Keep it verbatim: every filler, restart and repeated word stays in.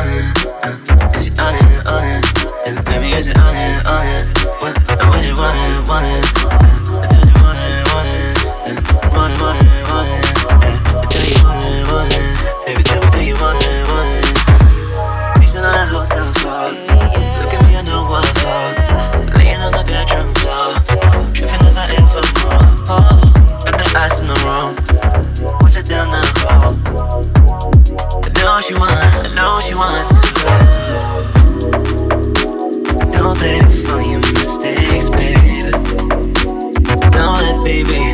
on it? Uh, is it on it, on it? And baby, is it on it, on it? What, I really want it, want it. Uh, I told you want it, want it. Uh, want it, want it, want it. Uh, I tell you want it, want it. Baby, tell me, tell you want it, want it. Pacing on that hotel floor. Look at me, I know what's up. Laying on the bedroom floor. Tripping if I ever more. Oh, got the ice in the room. Watch it down the hall. I know she want, I know she wants to. Don't blame me for your mistakes, baby. Don't let baby